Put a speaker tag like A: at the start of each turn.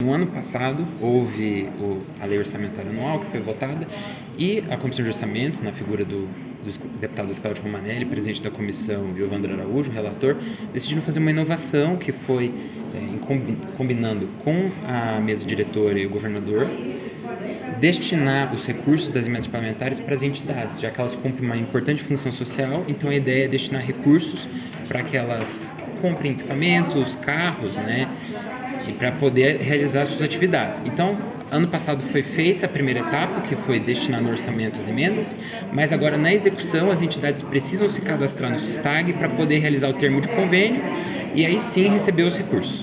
A: No ano passado, houve a lei orçamentária anual que foi votada e a Comissão de Orçamento, na figura do deputado Cláudio Romanelli, presidente da comissão, e o Evandro Araújo, relator, decidiram fazer uma inovação que foi, combinando com a mesa diretora e o governador, destinar os recursos das emendas parlamentares para as entidades, já que elas cumprem uma importante função social. Então a ideia é destinar recursos para que elas comprem equipamentos, carros, e para poder realizar suas atividades. Então, ano passado foi feita a primeira etapa, que foi destinar no orçamento as emendas, mas agora na execução as entidades precisam se cadastrar no SISTAG para poder realizar o termo de convênio e aí sim receber os recursos.